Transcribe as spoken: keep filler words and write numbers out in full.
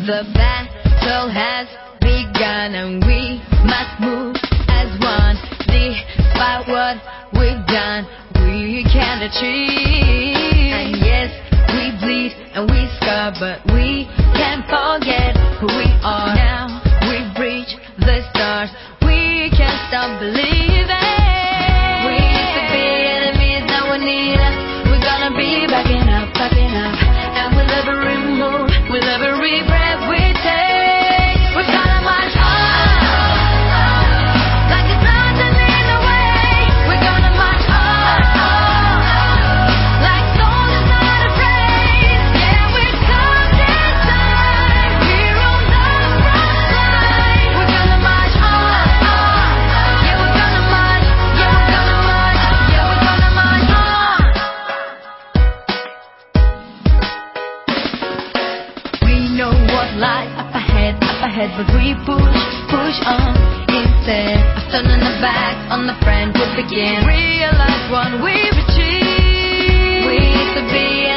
The battle has begun and we must move as one. Despite what we've done, we can achieve. And yes, we bleed and we scar, but we can't forget who we are. Now we've reached the stars, we can't stop believing. We used to be enemies, now we need us. We're gonna be backing up, backing up. And with every move, with every breath we take, we're gonna march on, like it's nothing in the way. We're gonna march on, like soldiers not afraid. Yeah, we've come this time, we're on the front line. We're gonna march on, yeah, we're gonna march, yeah, we're gonna march, yeah, we're gonna march on. We know what lies up ahead, up ahead, but we push, push on instead of turning our backs on the friend we begin. Realize what we've achieved. We used to be